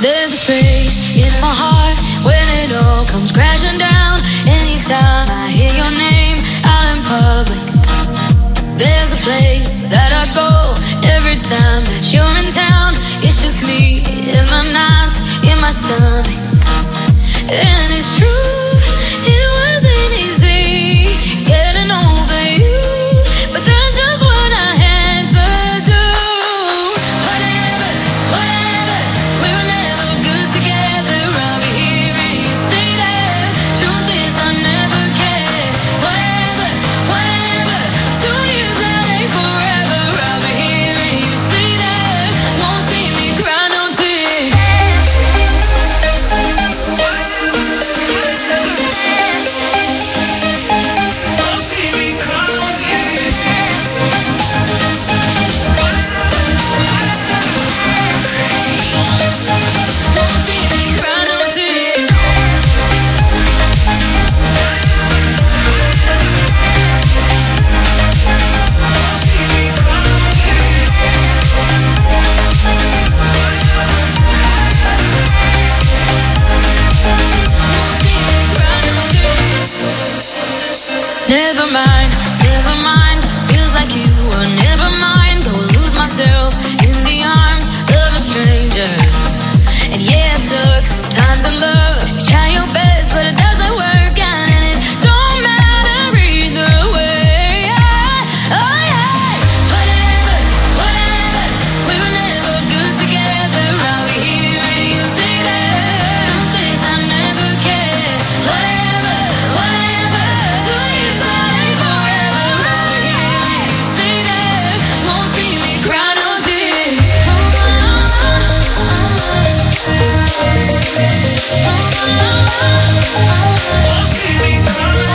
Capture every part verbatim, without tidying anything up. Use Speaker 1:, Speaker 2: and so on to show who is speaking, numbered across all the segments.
Speaker 1: There's a space in my heart when it all comes crashing down. Anytime I hear your name out in public, there's a place that I go every time that you're in town. It's just me in the nights, in my stomach. And it's true, it wasn't easy getting over you, but that's just what I had to do. Whatever, whatever, we were never good together. I'll be here and you say that. Truth is I never cared. Whatever, whatever, two years that ain't forever. I'll be here and you say that. Won't see me cry no tears. Never mind, never mind. Feels like you were never mine. Go lose myself in the arms of a stranger. And yeah, it sucks sometimes in love. You try your best, but it doesn't work out, and it don't matter either way. Oh yeah, whatever, whatever. We were never good together. I'll be here and you say that. Truth is I never cared. Whatever, whatever. Two years that ain't forever. I'll be here and you say that. Won't see me cry no tears. Won't see me cry no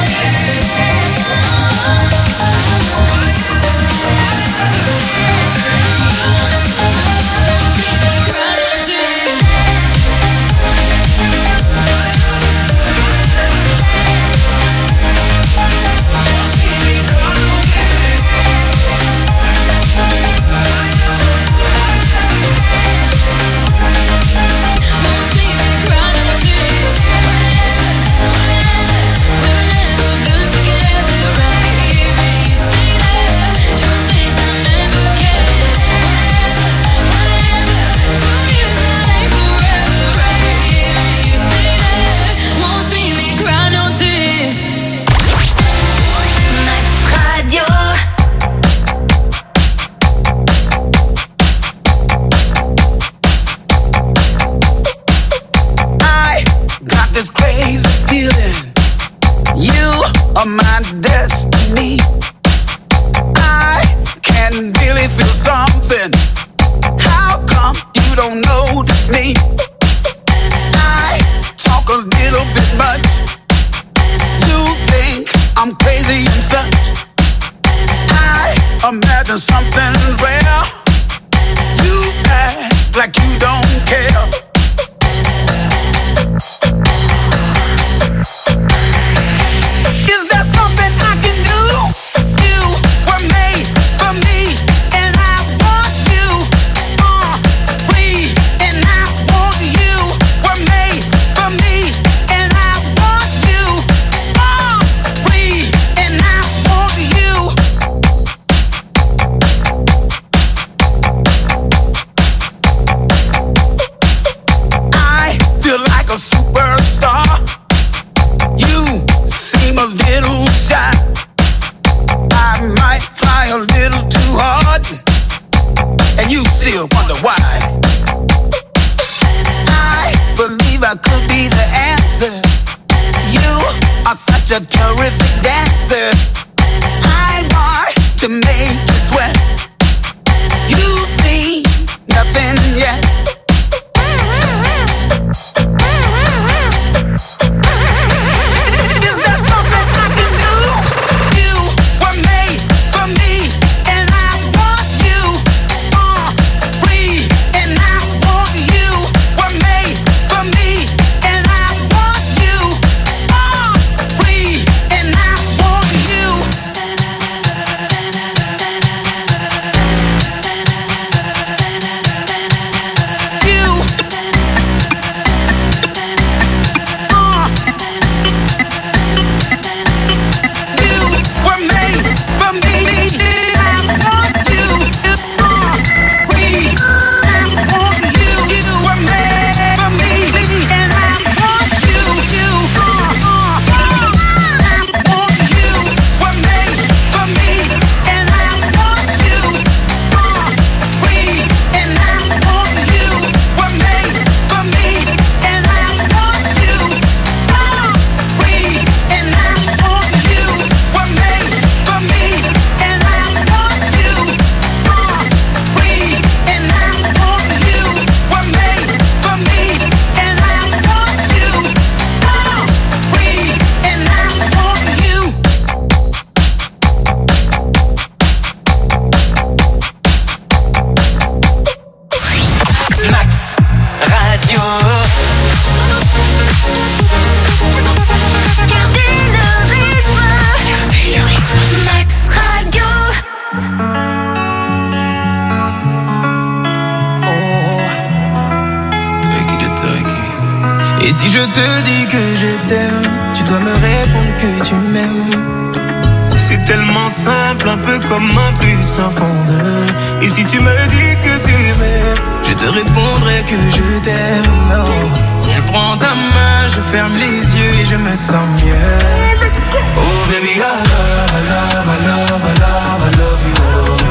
Speaker 2: Si je te dis que je t'aime, tu dois me répondre que tu m'aimes.
Speaker 3: C'est tellement simple, un peu comme un plus un fond de. Et si tu me dis que tu m'aimes,
Speaker 2: je te répondrai que je t'aime. Non, je prends ta main, je ferme les yeux et je me sens mieux.
Speaker 3: Oh baby, I love, I love, I love, I love, I love you.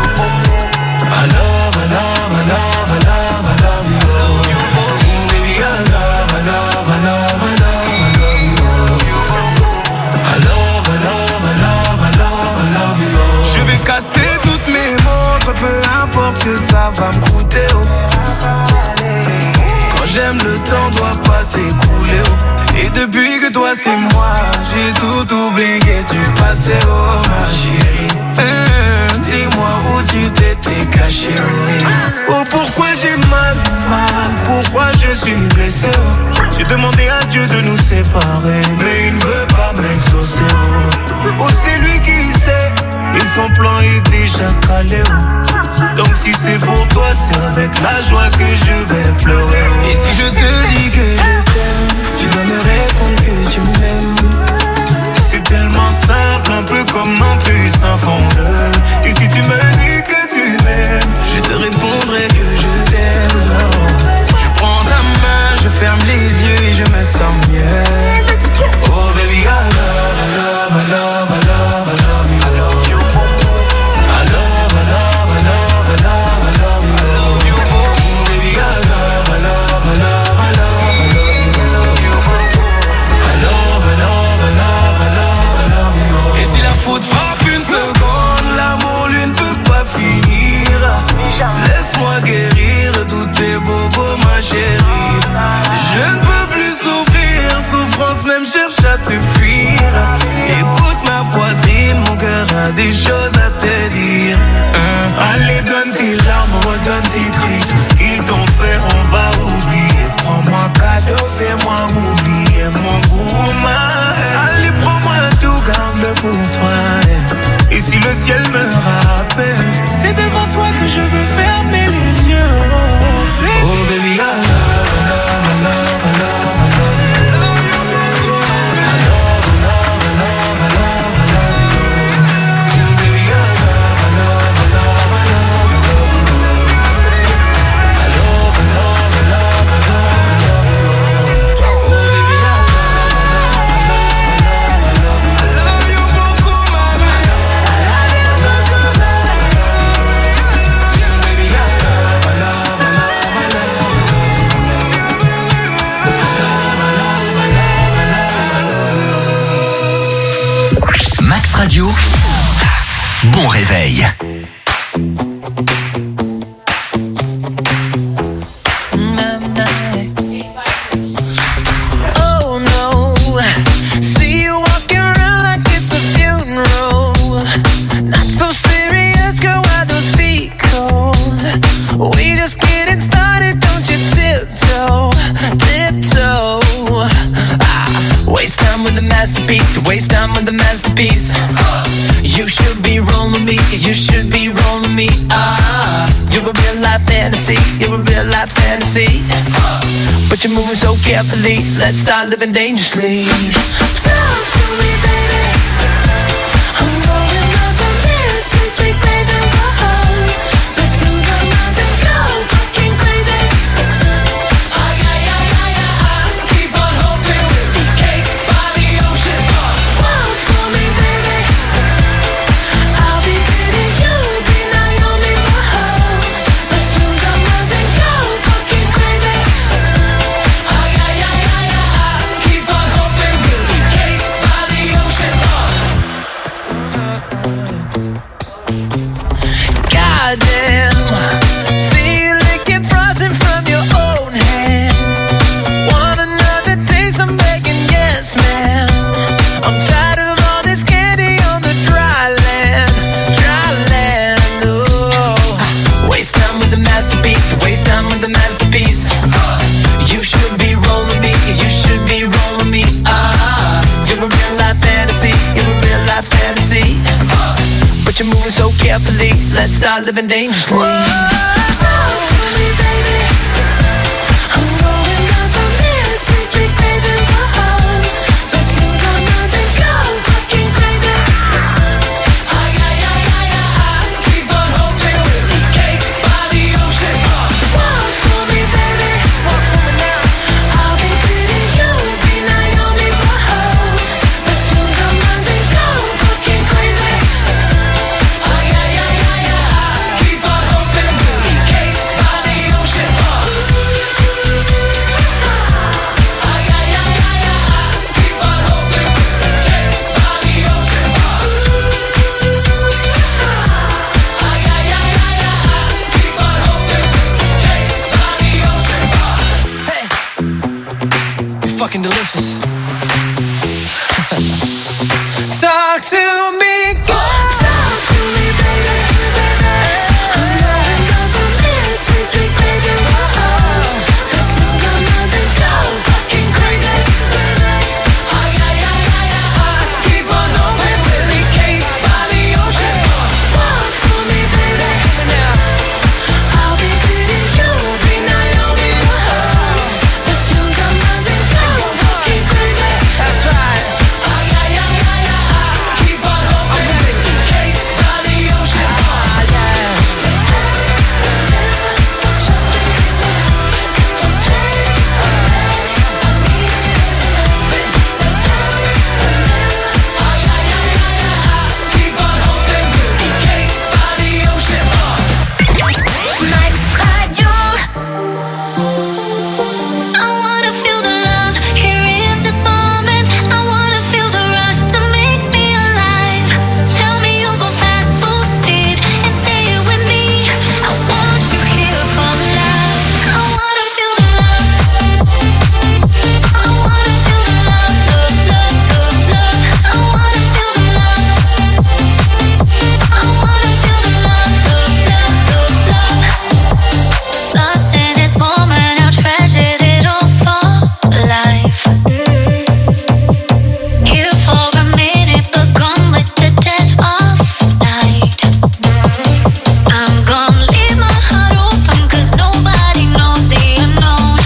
Speaker 3: I love, I love, I love, I love, I love you. Mm, baby, I love, I love, I love, I love, I love you. I love, I love, I love, I love, I love you.
Speaker 2: Je vais casser toutes mes montres, peu importe ce que ça va me coûter. Oh. Quand j'aime, le temps doit pas s'écouler. Oh. Et depuis que toi c'est moi, j'ai tout oublié, tu passais, oh ma chérie. Mmh, dis-moi où tu t'étais caché, oui.
Speaker 3: Oh pourquoi j'ai mal, mal, pourquoi je suis blessé, oh. J'ai demandé à Dieu de nous séparer, mais il ne veut pas m'exaucer, oh. Oh c'est lui qui sait, et son plan est déjà calé, oh. Donc si c'est pour toi, c'est avec la joie que je vais pleurer, oh.
Speaker 2: Et si je te dis que je t'aime, tu dois me répondre que tu m'aimes.
Speaker 3: C'est tellement simple, un peu comme un plus un fond de. Et si tu me dis que tu m'aimes,
Speaker 2: je te répondrai que je t'aime. Non. Je prends ta main, je ferme les yeux et je me sens mieux.
Speaker 3: Oh baby, I love, I love, I love, I love, I love you. I love you. I love, I love, I love, I love, I love you. I love you. Mm, baby, I love, I love, I love, I love, I love you. I love, I love, I love, I love, I love you.
Speaker 2: Et si la faute frappe une seconde, l'amour lui ne peut pas finir. Laisse-moi guérir tous tes bobos, ma chérie. Je ne peux plus souffrir, souffrance même cherche à te fuir. Écoute ma poitrine, mon cœur a des choses à te dire.
Speaker 3: Hein? Allez, donne tes larmes, redonne tes cris. Tout ce qu'ils t'ont fait, on va oublier. Prends-moi cadeau, fais-moi oublier mon goût, ma. Allez, prends-moi tout, garde-le pour toi. Et si le ciel me rappelle, c'est devant toi que je veux fermer les yeux. Oh baby, oh, baby I love, I love, I love, I love, I love you. I love, I love, I love, I love, I love you. Baby I love, I love, I love, I love, I love you. I love, I love, I love, I love, I love you. Oh baby I love, I love, I love, I love, I love you. I love you beaucoup, mama.
Speaker 4: Max Radio, bon réveil.
Speaker 5: Oh no, see you walking around like it's a funeral. Not so serious, girl, why those feet cold? We just getting started, don't you tiptoe, tiptoe. Ah, waste time with the masterpiece, to waste time with the masterpiece. You should be rolling me, you should be rolling me. Ah, you're a real life fantasy, you're a real life fantasy. But you're moving so carefully, let's start living dangerously. Talk to me, baby. I'm going up on this sweet, sweet baby. Whoa. Let's lose our minds and go fucking crazy. Ay, ay, ay, ay, ay. Keep on hoping we'll be cake by the ocean. Walk for me, baby. I'll be pretty, you'll be Naomi. Whoa. Let's lose our minds and go fucking crazy. Ay, ay, ay, ay, ay. Keep on hoping we'll be cake by the ocean. Goddamn, see you licking frosting from your own hands. Want another taste? I'm begging, yes, ma'am. I'm tired of all this candy on the dry land, dry land. Oh, waste time with the masterpiece, to waste time with the masterpiece. You should be rolling me, you should be rolling me. Ah, you're a real life fantasy, you're a real life fantasy. But you're moving so carefully, let's start living dangerously. Talk to me, baby. I'm going up on this sweet, sweet baby. fucking delicious. Talk to me, girl. Talk to me, baby. I'm knowing nothing is sweet, sweet baby. Whoa, let's lose our minds and go fucking crazy. Oh yeah, yeah, yeah, yeah, yeah. Keep on hoping, Willie Cape by the ocean. Walk for me, baby. I'll be pretty, you'll be Naomi. Whoa, let's lose our minds and go fucking crazy. That's right. Oh yeah, yeah, yeah, yeah. Keep on hoping, Willie Cape by the ocean. Ah, yeah.
Speaker 1: Max Radio. I wanna feel the love here in this moment. I wanna feel the rush to make me alive. Tell me you'll go fast, full speed, and stay here with me. I want you here for life. I wanna feel the love. I wanna feel the love, love, love, love, love. I wanna feel the love. I wanna feel the love, love, love, love, love. Lost in this moment, I'll treasure it all for life. Here for a minute, but gone with the dead of night. I'm gonna leave my heart open, 'cause nobody knows the unknown.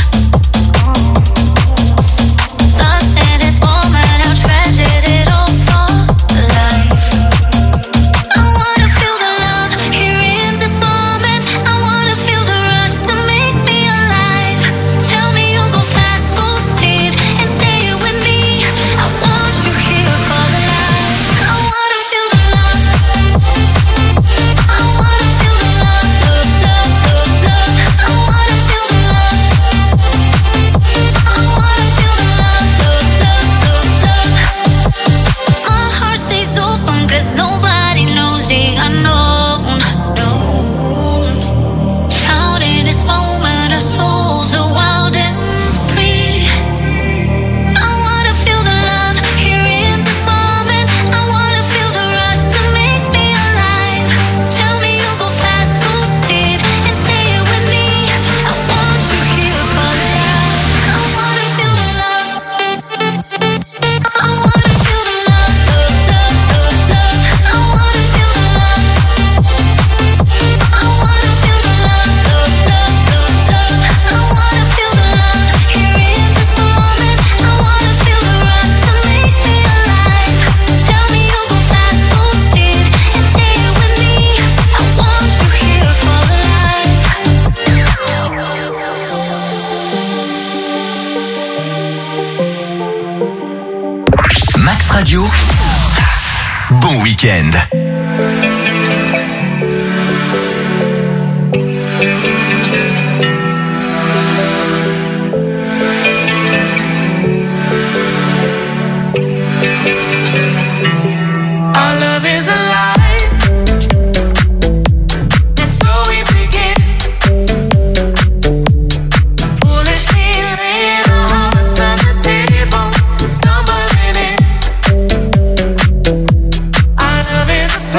Speaker 1: Lost in this moment, I'll treasure it all for life. I wanna feel the love here in this moment. I wanna feel the rush to make me alive. Tell me you'll go fast, full speed, and stay here with me. I want you here for life. I wanna feel the love. I wanna feel the love, love, love, love, love. I wanna feel the love. I wanna feel the love, love, love, love, love. My heart stays open, 'cause nobody knows the unknown. No. Found in this moment, our souls are wild and free. I wanna feel the love here in this moment. I wanna feel the rush to make me alive. Tell me you'll go fast, full speed, and stay here with me. I want you here for life. I wanna feel the love. I wanna feel the love, love, love, love, love. I wanna feel the love. I wanna feel the love, love, love, love, love. I wanna feel the love here in this moment. I wanna feel the rush to make me alive. Tell me you'll go fast, full speed, and stay here with me. I want you here for life.
Speaker 4: Max Radio. Bon week-end.
Speaker 5: Our love is alive, and so we begin. Foolishly laying our hearts on the table, stumbling in. Our love is a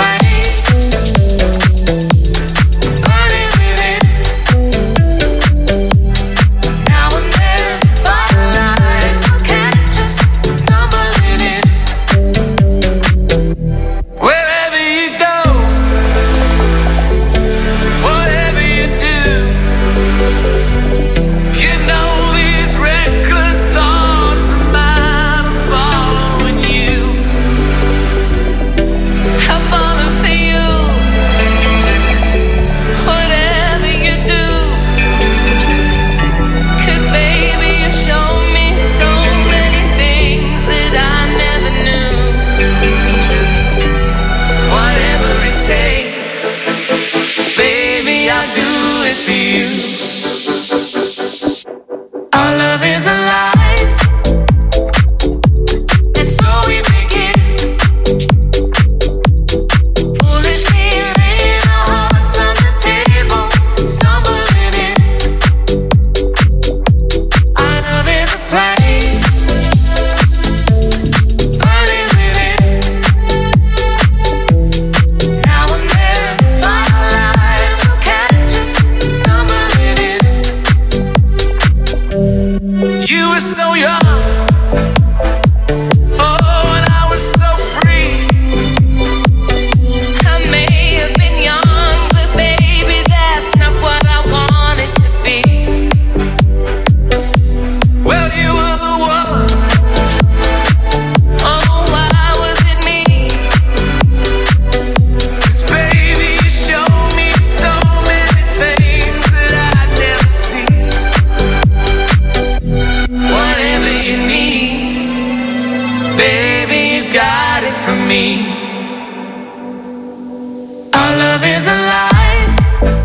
Speaker 1: love is alive.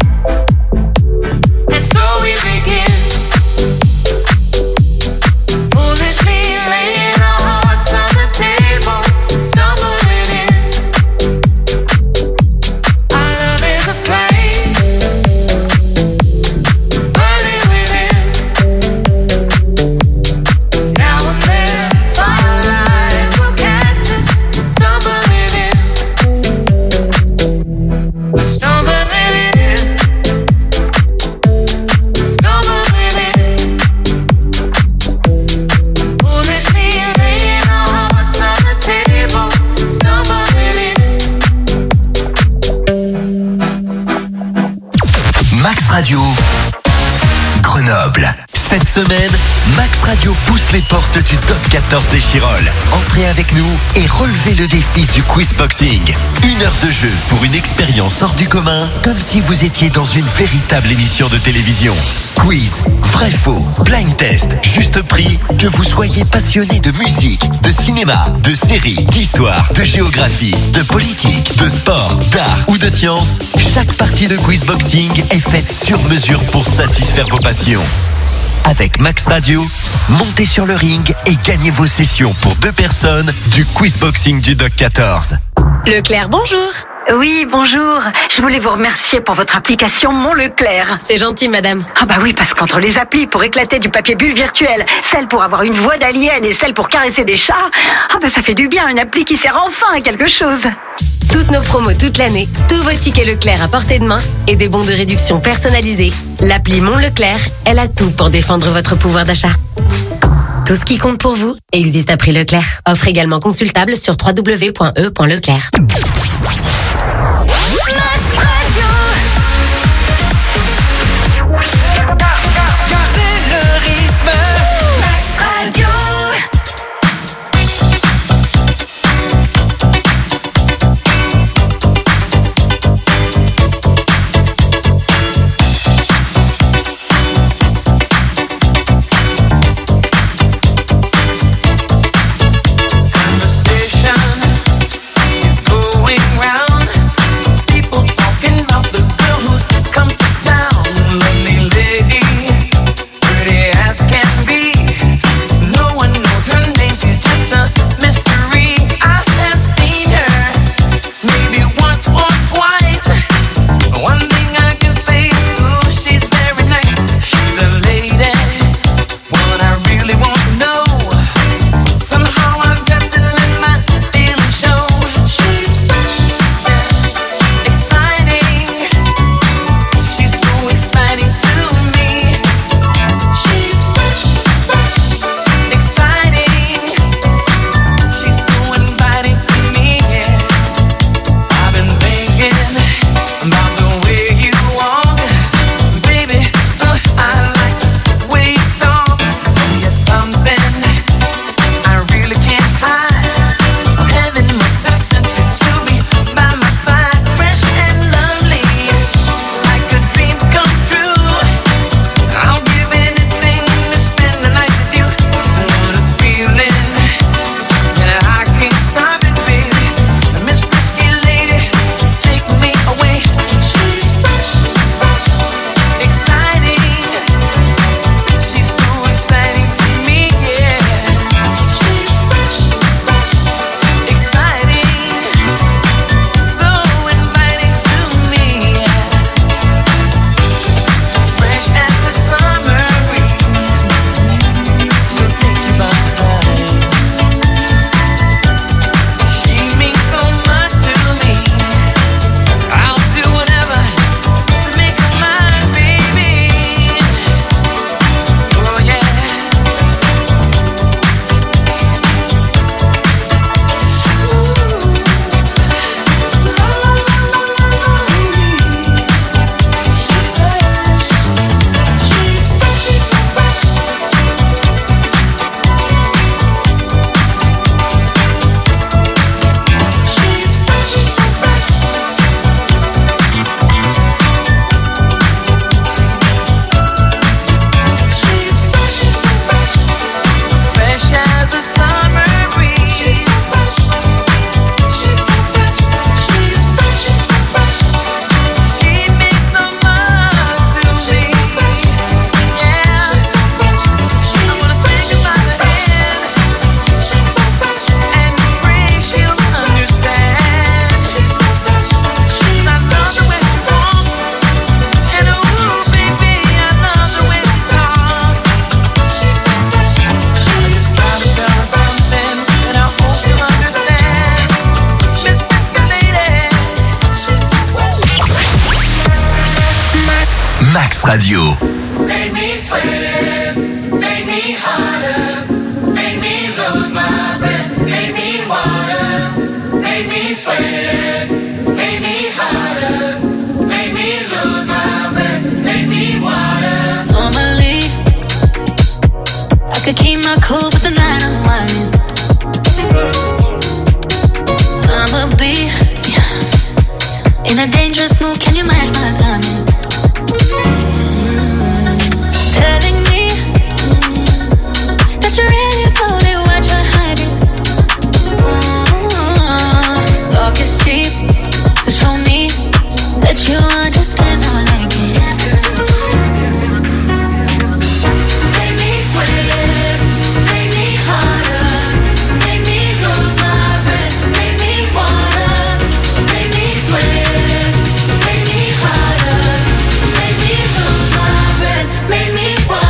Speaker 1: And so we begin. Foolishly laying our hearts on the table, stumbling in. Our love is a flame, burning within. Now and then, firelight will catch us, stumbling in. Stumbling in. Stumbling in. Foolishly laying our hearts on the table, stumbling in.
Speaker 4: Max Radio, Grenoble. Cette semaine, Max Radio pousse les portes du Top quatorze des Chirolles. Entrez avec nous et relevez le défi du quiz boxing. Une heure de jeu pour une expérience hors du commun, comme si vous étiez dans une véritable émission de télévision. Quiz, vrai faux, blind test, juste prix, que vous soyez passionné de musique, de cinéma, de séries, d'histoire, de géographie, de politique, de sport, d'art ou de science, chaque partie de quiz boxing est faite sur mesure pour satisfaire vos passions. Avec Max Radio, montez sur le ring et gagnez vos sessions pour deux personnes du quiz boxing du Doc quatorze.
Speaker 6: Leclerc, bonjour.
Speaker 7: Oui, bonjour. Je voulais vous remercier pour votre application Mon Leclerc.
Speaker 6: C'est gentil, madame.
Speaker 7: Ah bah oui, parce qu'entre les applis pour éclater du papier bulle virtuel, celle pour avoir une voix d'alien et celle pour caresser des chats, ah bah ça fait du bien, une appli qui sert enfin à quelque chose.
Speaker 6: Toutes nos promos toute l'année, tous vos tickets Leclerc à portée de main et des bons de réduction personnalisés. L'appli Mon Leclerc, elle a tout pour défendre votre pouvoir d'achat. Tout ce qui compte pour vous existe à prix Leclerc. Offre également consultable sur w w w point e point leclerc.
Speaker 3: Conversation is going round. People talking about
Speaker 4: Radio.
Speaker 1: Make me sweat, make me harder, make me lose my breath, make me water, make me sweat, make me harder, make me lose my breath, make me water. Normally, I could keep my cool, but tonight I'm whining. I'ma be in a dangerous mood, can you match my timing? Telling me that you're ready about it, what you're hiding. Mm-hmm. Talk is cheap, so show me that you understand how I like it. Make me sweat, make me harder, make me lose my breath, make me water, make me sweat, make me harder, make me lose my breath, make me water.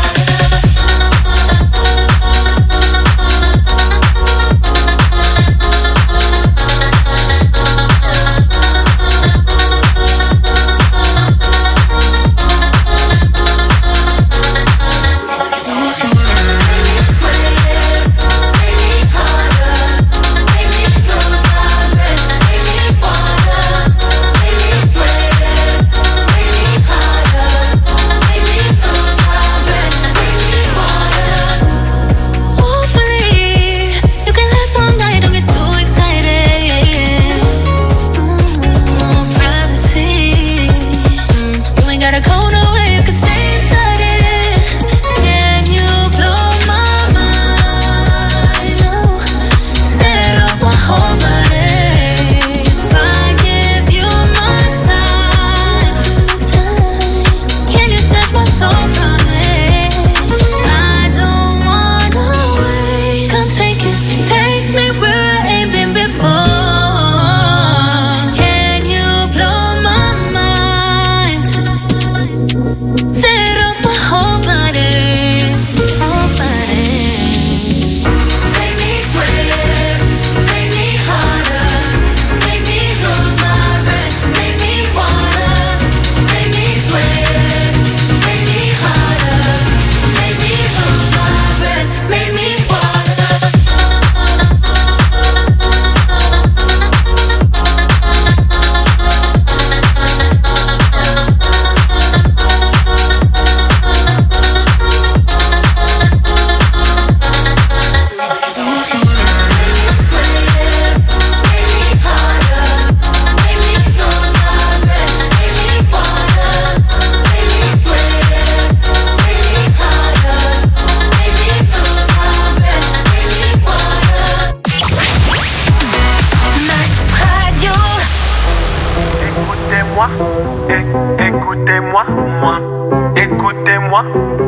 Speaker 3: Écoutez-moi, moi, écoutez-moi.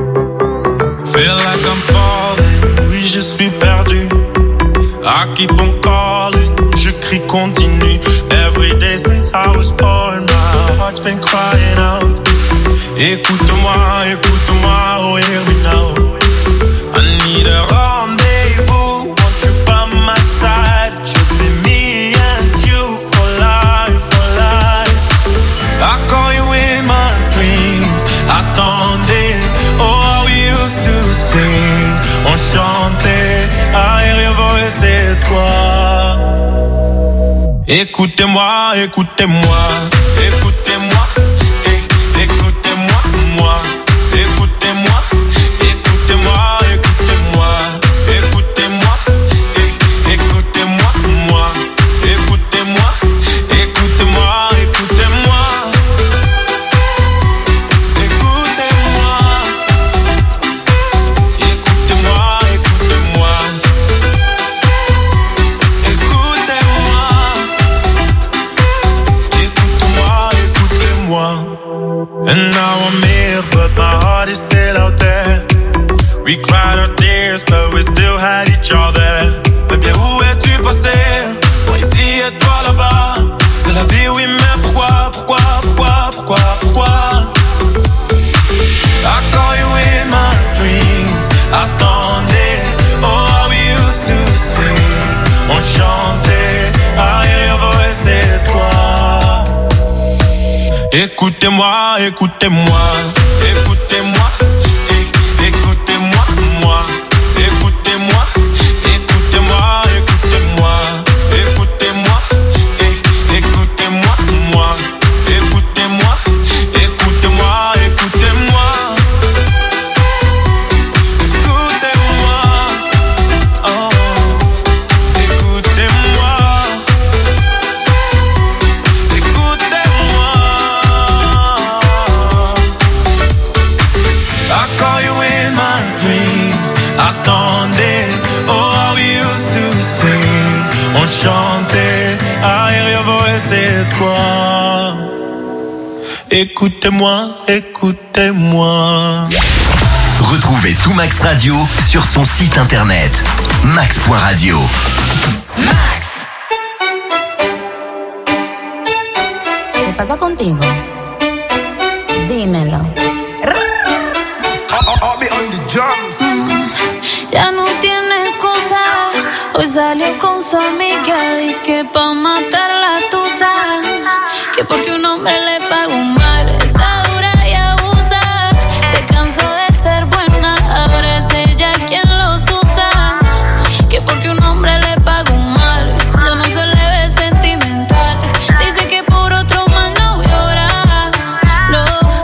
Speaker 8: Feel like I'm falling, oui je suis perdu. I keep on calling, je crie continue. Every day since I was born, my heart's been crying out. Écoute-moi, écoute-moi, oh hear me now. I need a rendezvous, want you by my side. Should be me and you for life, for life. I call you in my dreams, attendez. Oh, we used to sing, on chantait. I hear your voice, c'est toi. Écoutez-moi, écoutez-moi, écoutez-moi, é- écoutez-moi, moi, écoutez-moi, écoutez-moi, écoutez-moi, écoutez-moi, é- écoutez-moi, moi, écoutez-moi, écoutez-moi, écoutez-moi, écoutez-moi, écoutez-moi, écoutez-moi, écoutez-moi, écoute-moi, écoutez-moi. And now I'm here, but my heart is still out there. We cried our tears, but we still had each other. Mais bien où es-tu passé? Moi ici et toi là-bas. C'est la vie, oui, mais pourquoi, pourquoi, pourquoi, pourquoi, pourquoi? I call you in my dreams, attendez. Oh, we used to sing, on chantait. I hear your voice, c'est toi. Écoutez-moi, écoutez-moi, écoutez-moi. toi. Écoutez-moi, écoutez-moi.
Speaker 4: Retrouvez tout Max Radio sur son site internet max point radio.
Speaker 1: Max. ¿Qué pasa contigo? Dímelo.
Speaker 9: Ya no tiene excusa. Hoy salió con su amiga. Dice que pa' matar la tusa. Que porque un hombre le pagó mal. Está dura y abusa. Se cansó de ser buena. Ahora es ella quien los usa. Que porque un hombre le pagó mal. Ya no se le ve sentimental. Dice que por otro mal no llora. No,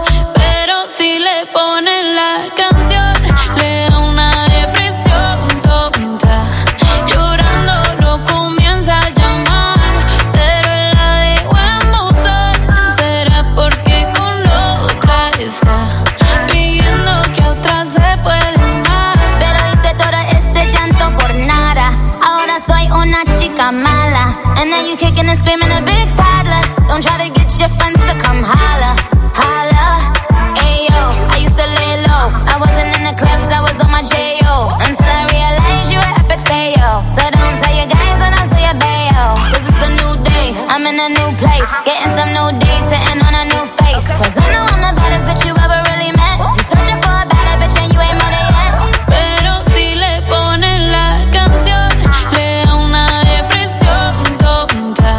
Speaker 9: pero si le ponen la canción, le da una depresión tonta. Llorando no comienza a llamar, pero él la dejó en buzón. ¿Será porque con la otra está fingiendo que a otra se puede amar?
Speaker 1: Pero hice todo este llanto por nada. Ahora soy una chica mala. And now you kicking and screaming a big toddler. Don't try to get your friends to come holla, holla. Ayo, I used to lay low. I wasn't in the clubs, I was on my J O. Until I realized you were epic fail. So don't tell your guys and I'll tell your bayo. Cause it's a new day, I'm in a new place. Getting some new days, sitting on a new face. Cause I know I'm the baddest bitch you ever really met. You searching for a better bitch and you ain't met it yet.
Speaker 9: Pero si le ponen la canción, le da una depresión tonta.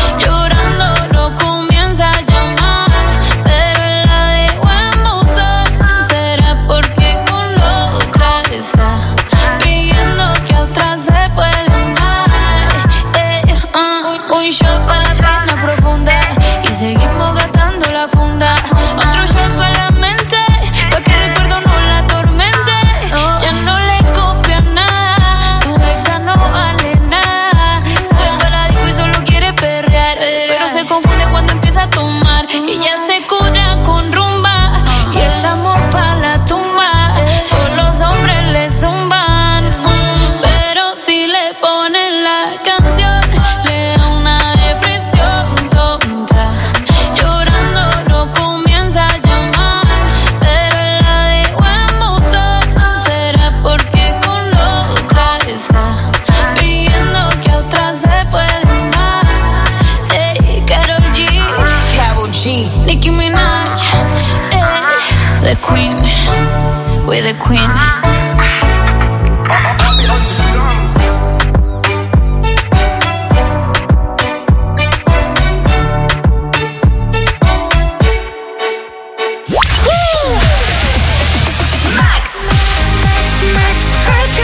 Speaker 9: Llorando no comienza a llamar, pero él la dejó en buzón. ¿Será porque con la otra está fingiendo que a otra se puede amar? Eh, uh, un shot para la pena profunda y seguimos gastando la funda. Otro shot para la mente, pa' que el recuerdo no la atormente. Ya no le copia nada, su exa no vale nada. Sale para la disco y solo quiere perrear, pero se confunde cuando empieza a tomar. Ella se cura con rumba y el amor pa' la tumba. Todos los hombres le zumban, pero si le ponen la canción, le da una depresión tonta. Llorando no comienza a llamar, pero él la dejó en buzón. ¿Será porque con la otra está fingiendo que a otra se puede amar? Hey, Karol G, Karol G, Nicki Minaj, hey, the queen, we're the queen.
Speaker 1: Max. Max Radio.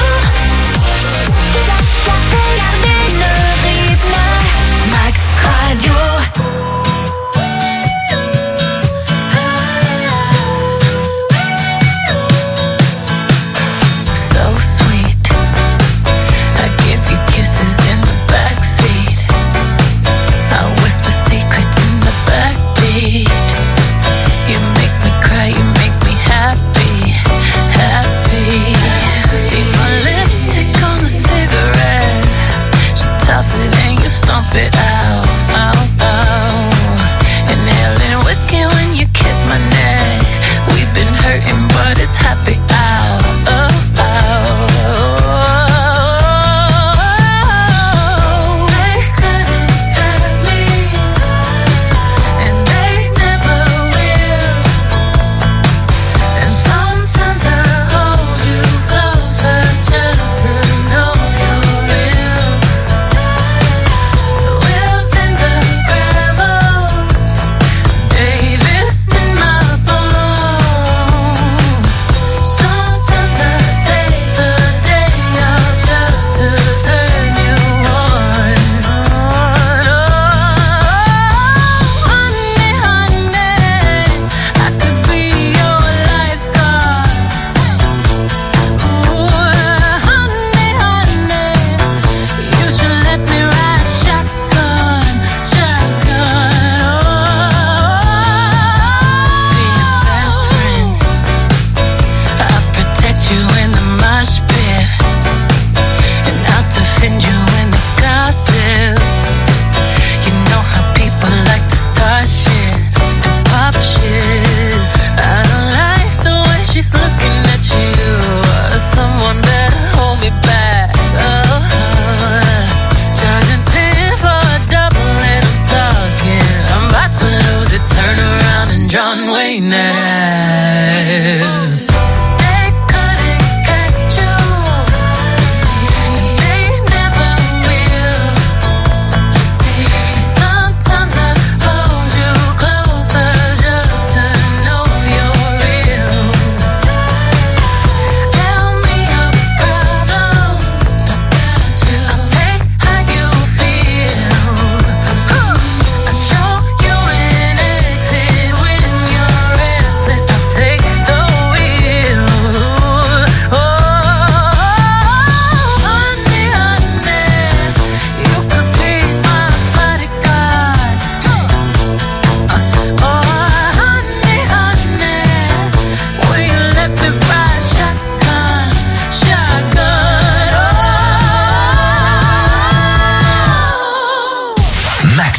Speaker 1: Regardez le rythme. Max Radio. So sweet.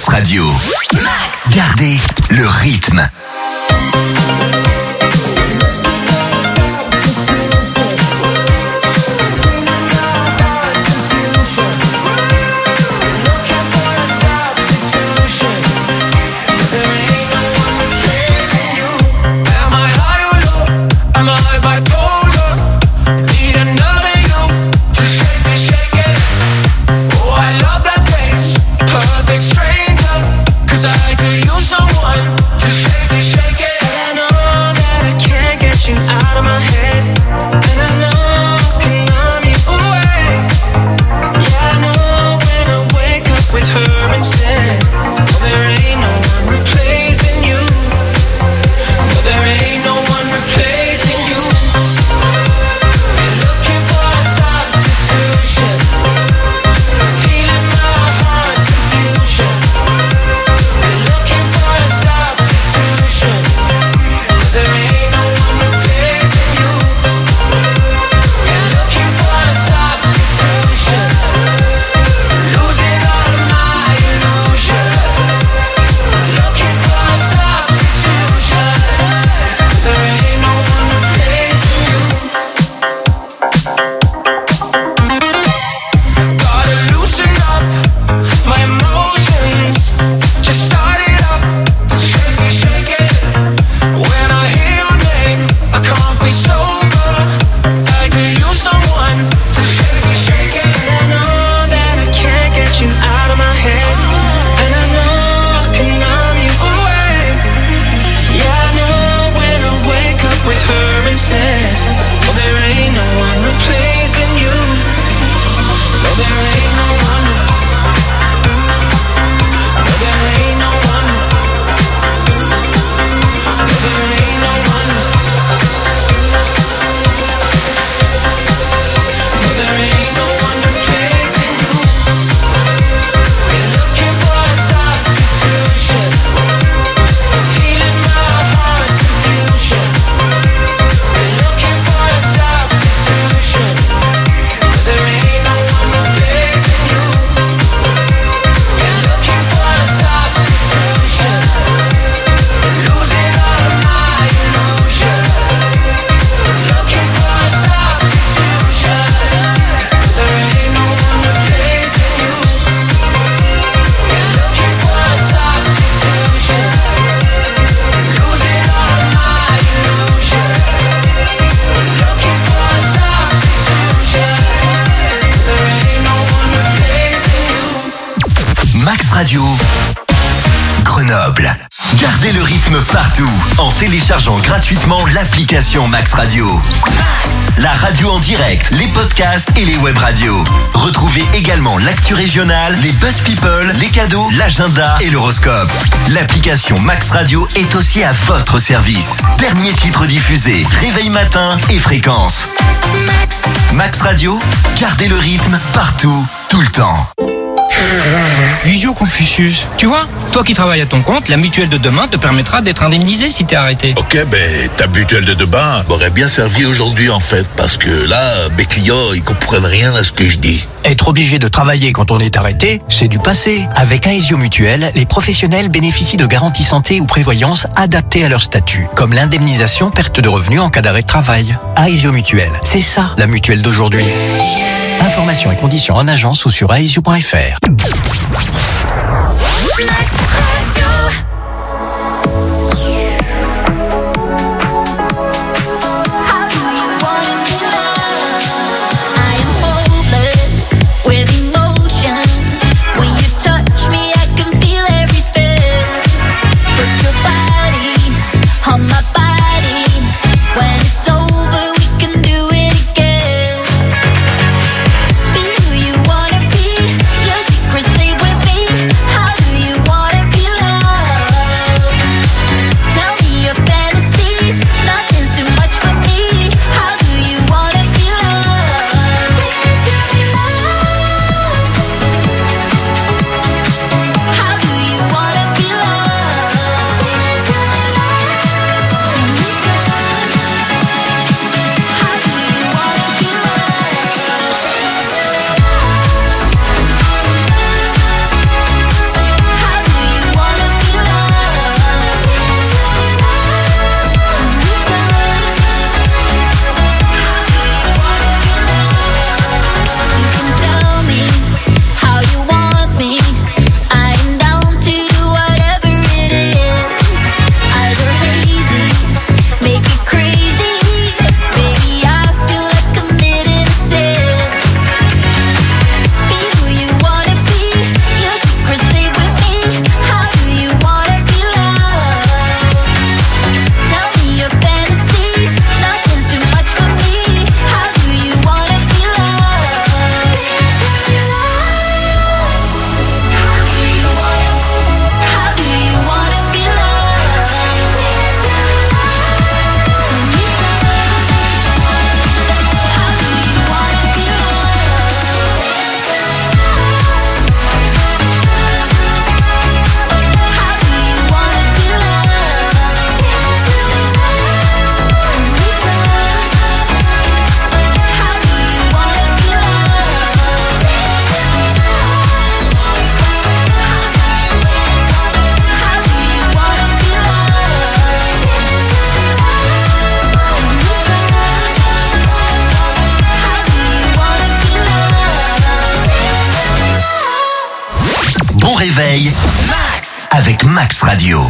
Speaker 4: Max Radio. Max. Gardez le rythme. Radio Grenoble. Gardez le rythme partout en téléchargeant gratuitement l'application Max Radio. Max, la radio en direct, les podcasts et les web radios. Retrouvez également l'actu régionale, les buzz people, les cadeaux, l'agenda et l'horoscope. L'application Max Radio est aussi à votre service. Dernier titre diffusé, réveil matin et fréquence. Max, Max Radio, gardez le rythme partout, tout le temps.
Speaker 10: Visio Confucius, tu vois, toi qui travailles à ton compte, la mutuelle de demain te permettra d'être indemnisé si t'es arrêté.
Speaker 11: Ok, ben ta mutuelle de demain m'aurait bien servi aujourd'hui en fait, parce que là, mes clients, ils comprennent rien à ce que je dis.
Speaker 12: Être obligé de travailler quand on est arrêté, c'est du passé. Avec Aesio Mutuelle, les professionnels bénéficient de garanties santé ou prévoyance adaptées à leur statut, comme l'indemnisation perte de revenus en cas d'arrêt de travail. Aesio Mutuelle, c'est ça la mutuelle d'aujourd'hui. Informations et conditions en agence ou sur aesio point f r.
Speaker 1: Be who you wanna be, your secrets stay with me.
Speaker 4: avec Max Radio.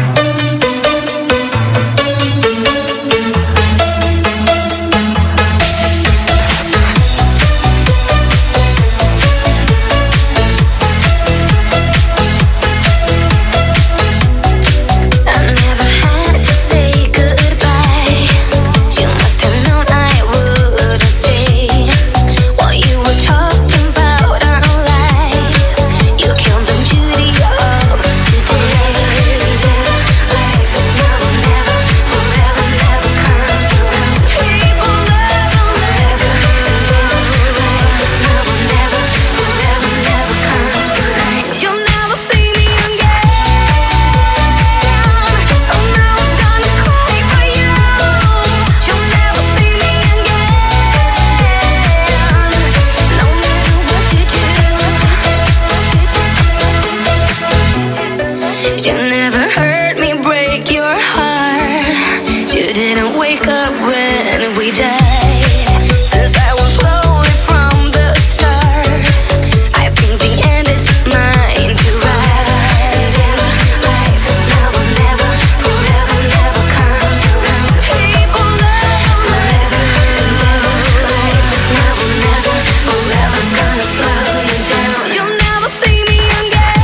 Speaker 1: You never heard me break your heart. You didn't wake up when we died. Since I was lonely from the start, I think the end is mine to ride. Never, life is now or never. Forever never comes around. People love forever. Never, life is now or never. Forever's gonna slow you down. You'll never see me again.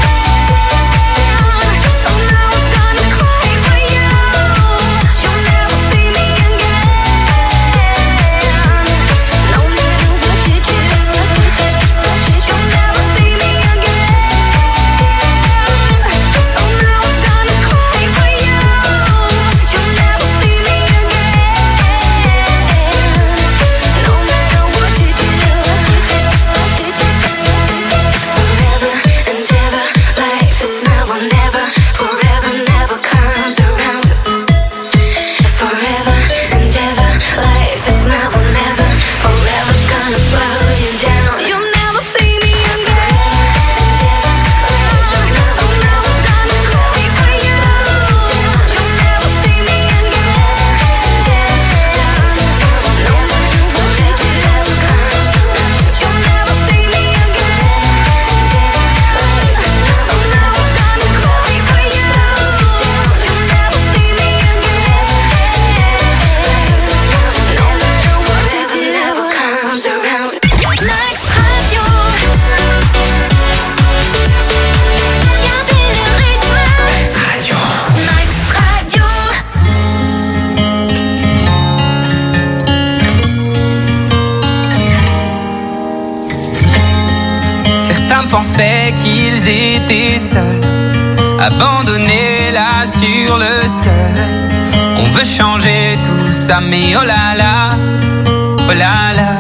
Speaker 13: Pensaient qu'ils étaient seuls, abandonnés là sur le sol. On veut changer tout ça, mais oh là là, oh là là.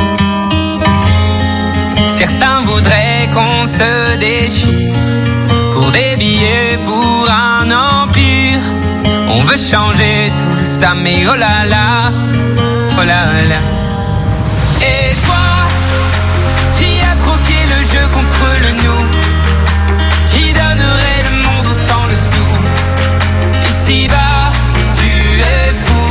Speaker 13: Certains voudraient qu'on se déchire pour des billets, pour un empire. On veut changer tout ça, mais oh là là, oh là là. Et toi, jeu contre le nous, qui donnerait le monde au sang le sou. Ici-bas, tu es fou.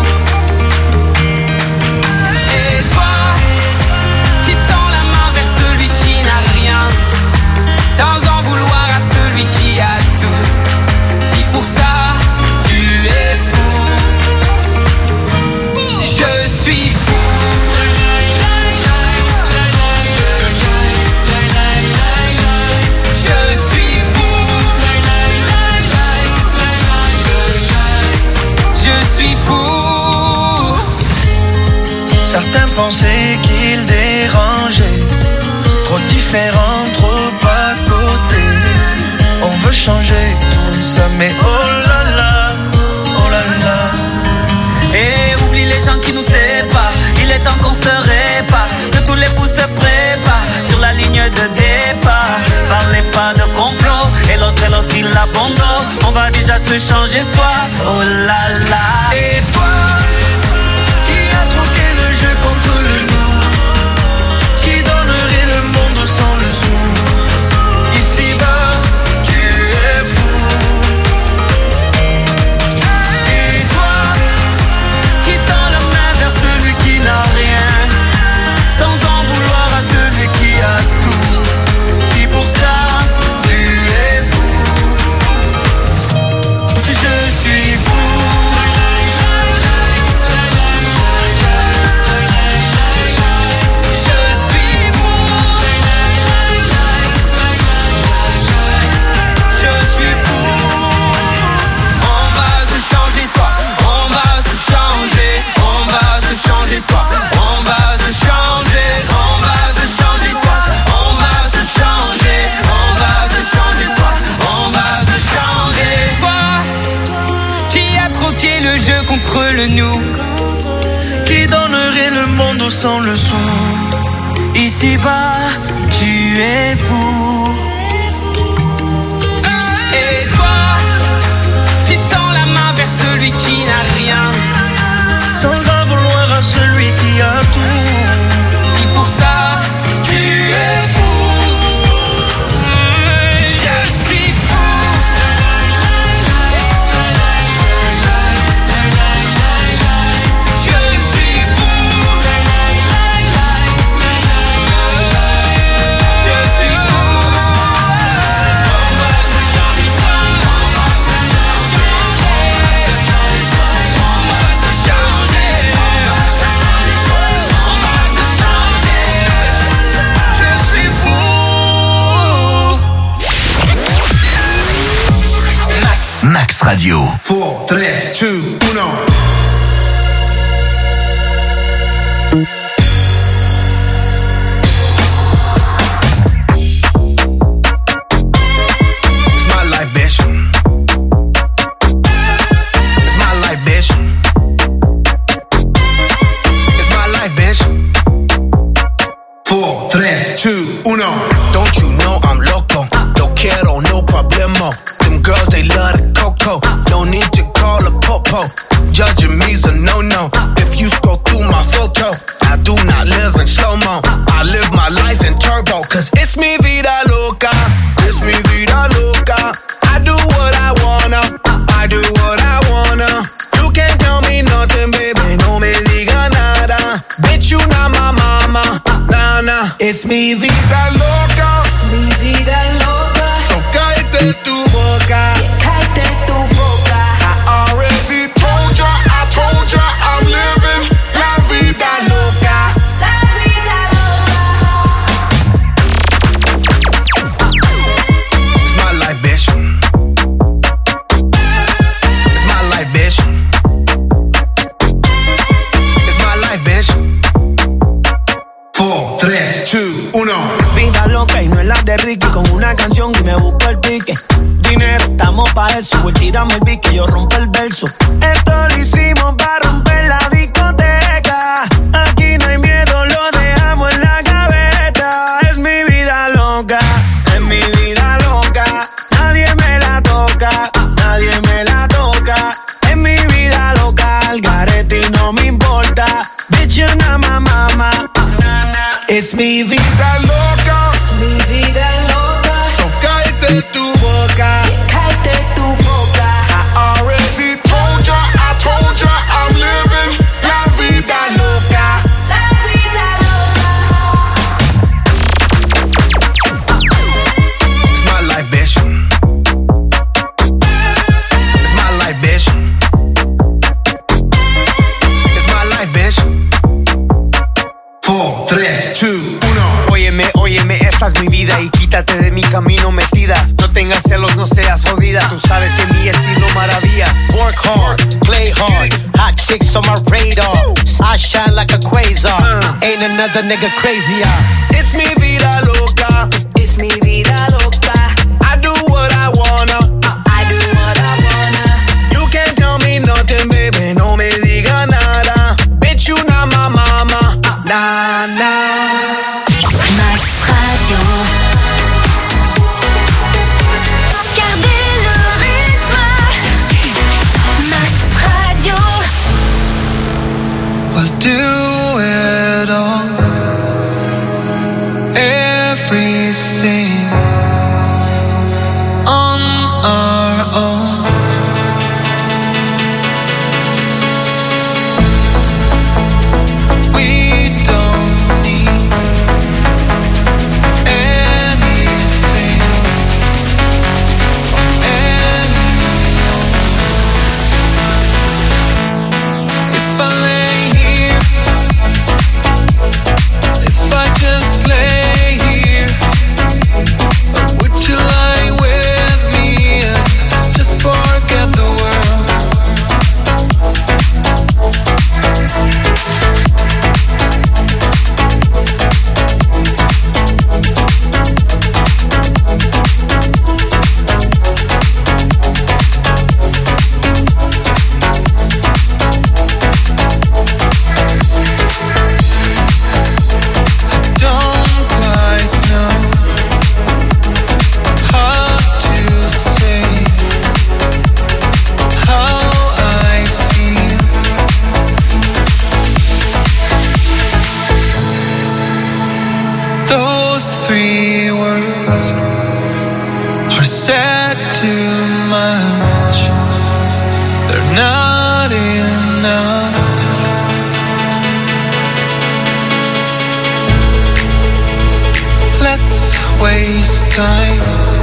Speaker 13: Et toi, qui tends la main vers celui qui n'a rien, sans en vouloir à celui qui a tout. Si pour ça, tu es fou, je suis fou.
Speaker 3: Certains pensaient qu'ils dérangeaient, trop différents, trop à côté. On veut changer tout ça, mais oh là là, oh là là.
Speaker 13: Et oublie les gens qui nous séparent, il est temps qu'on se répare, que tous les fous se préparent sur la ligne de départ. Parlez pas de complot, et l'autre et l'autre il abandonne. On va déjà se changer soi, oh là là.
Speaker 3: Et toi, contre le nous, qui donnerait le monde sans le sou. Ici-bas, tu es fou.
Speaker 13: Et toi, qui tend la main vers celui qui n'a rien, sans en vouloir à celui qui a tout. Si pour ça, tu es fou,
Speaker 14: contre le nous.
Speaker 3: Qui donnerait le monde au sans le son?
Speaker 14: Ici-bas, tu es fou. Et toi, tu tends la main vers celui qui n'a rien,
Speaker 3: sans en vouloir à celui qui a tout.
Speaker 14: Si pour ça, tu es fou. Je suis fou.
Speaker 4: Max Radio.
Speaker 15: four, three, two, one.
Speaker 3: It's my life, bitch. It's my life, bitch. It's my life, bitch.
Speaker 15: four, three, two, one.
Speaker 3: Don't you know I'm loco? No quiero, no problemo. Them girls, they love the coco. No need to call a popo. Judging me's a no-no. If you scroll through my photo, I do not live in slow-mo. I live my life in turbo. Cause it's mi vida loca. It's mi vida loca. I do what I wanna. I do what I wanna. You can't tell me nothing, baby. No me diga nada. Bitch, you not my mama. Nah, nah. It's mi vida loca.
Speaker 5: It's mi vida loca.
Speaker 3: So cállate tu boca.
Speaker 5: Cállate tu boca.
Speaker 3: I already told ya, I told ya, I'm living la vida loca.
Speaker 5: La vida
Speaker 3: It's my life, bitch. It's my life, bitch. It's my life, bitch.
Speaker 15: four, three, two, one.
Speaker 16: Vida loca y no es la de Ricky. Con una canción y me busco el pique. Dinero, estamos pa' eso. Pues tiramos el pique, yo rompo el verso. Esto lo hicimos pa' romper la discoteca. Aquí no hay miedo, lo dejamos en la gaveta. Es mi vida loca, es mi vida loca. Nadie me la toca, nadie me la toca. Es mi vida loca, al garete y no me importa. Bitch, you're not my mama.
Speaker 3: It's mi vida loca.
Speaker 5: Es mi vida loca.
Speaker 3: So cállate tu boca.
Speaker 5: Cállate tu boca.
Speaker 3: I already told ya, I told ya, I'm living la vida loca.
Speaker 5: La vida
Speaker 3: It's my life, bitch. It's my life, bitch. It's my life, bitch.
Speaker 15: four, three, two, one.
Speaker 16: Óyeme, óyeme, esta es mi vida y quítate de mi camino metida. No tengas celos, no seas jodida. Tú sabes que mi estilo maravilla. Work hard, play hard. Hot chicks on my radar. I shine like a quasar. Ain't another nigga crazier.
Speaker 3: It's mi vida loca.
Speaker 5: Es mi vida loca.
Speaker 3: I do what I wanna.
Speaker 5: I do what I wanna.
Speaker 3: You can't tell me nothing, baby. No me diga nada. Bitch, you not my mama. Nah, nah.
Speaker 1: Max Radio. Gardez le rythme. Max Radio.
Speaker 3: We'll do it all. Every time,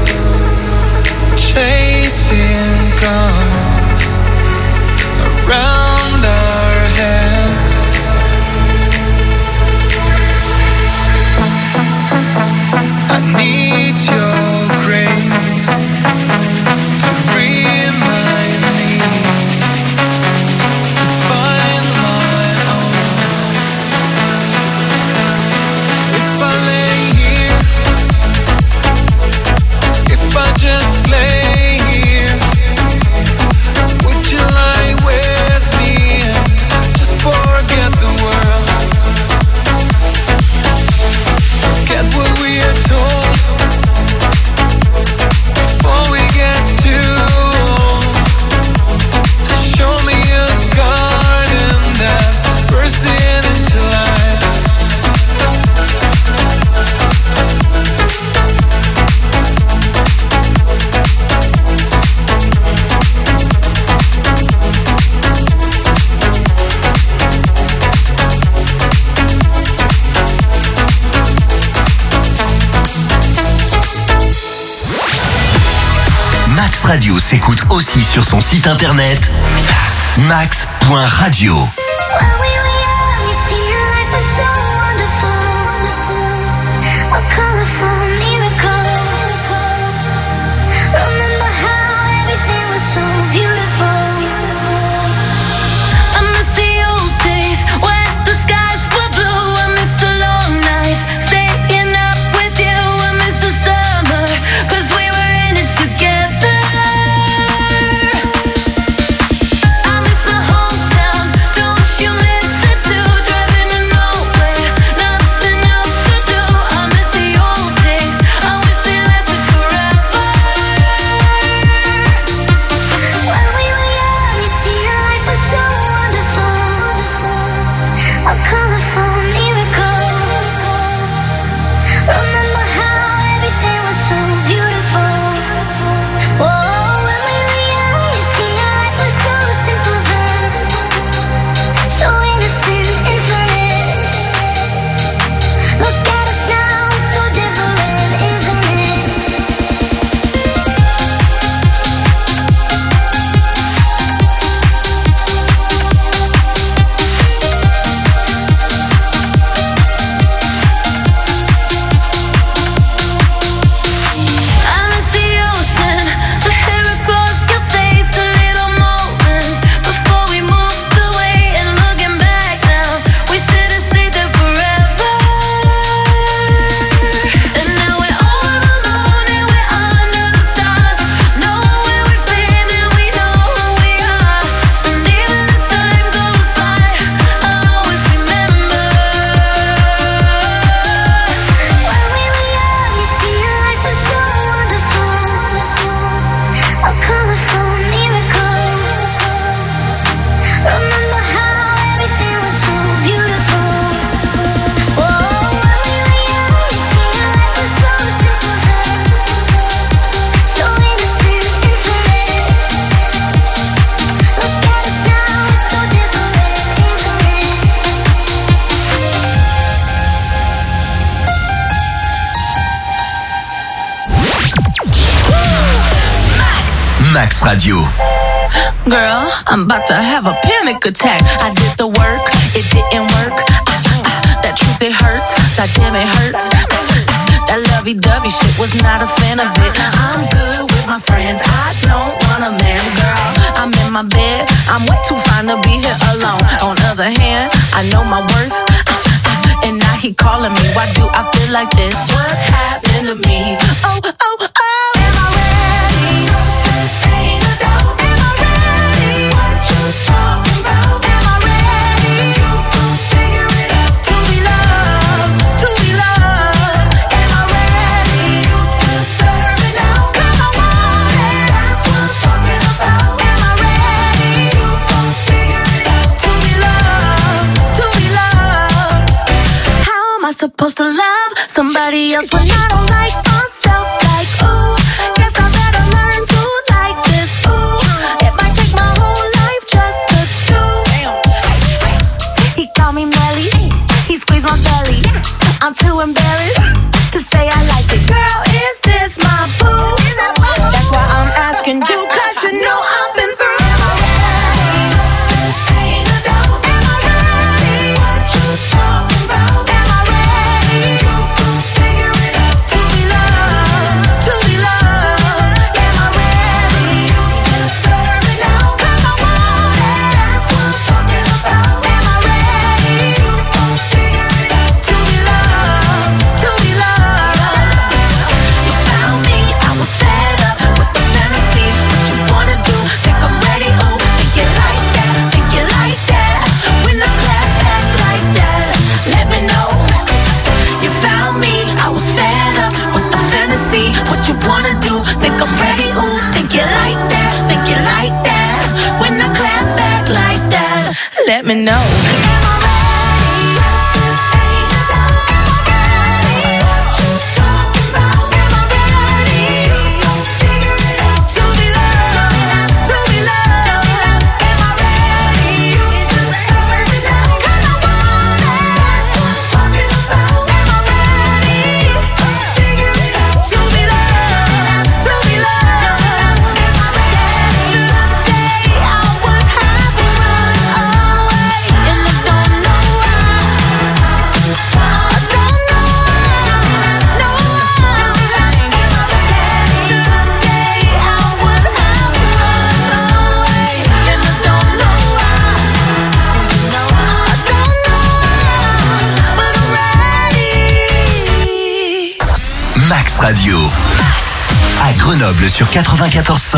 Speaker 3: chasing cars around our heads. I need your grace to remind me to find my own. If I lay here, if I just lay here, would you lie with me and just forget the world? Forget what we are told before we get too old. Show me a garden that's bursting into life.
Speaker 4: Max Radio s'écoute aussi sur son site internet max point radio. Max Radio.
Speaker 17: Girl, I'm about to have a panic attack. I did the work, it didn't work. Ah, ah, ah, that truth, it hurts. That damn, it hurts. Ah, ah, that lovey-dovey shit, was not a fan of it. I'm good with my friends, I don't want a man, girl. I'm in my bed, I'm way too fine to be here alone. On the other hand, I know my worth. Ah, ah, ah, and now he calling me. Why do I feel like this? What's happened to me? Oh, oh, oh. Am I ready? Ain't no doubt. Am I ready? What you talking about? Am I ready? You gon' figure it out. To be loved, to be loved. Am I ready? You deserve it now. 'Cause I want it. That's what I'm talking about. Am I ready? You gon' figure it out. To be loved, to be loved. How am I supposed to love somebody else when I don't like myself? Like, ooh, guess I better learn to like this. Ooh, it might take my whole life just to do. He called me Melly, he squeezed my belly. I'm too embarrassed to say I like it. Girl, is this let me know.
Speaker 4: Radio. À Grenoble sur quatre-vingt-quatorze.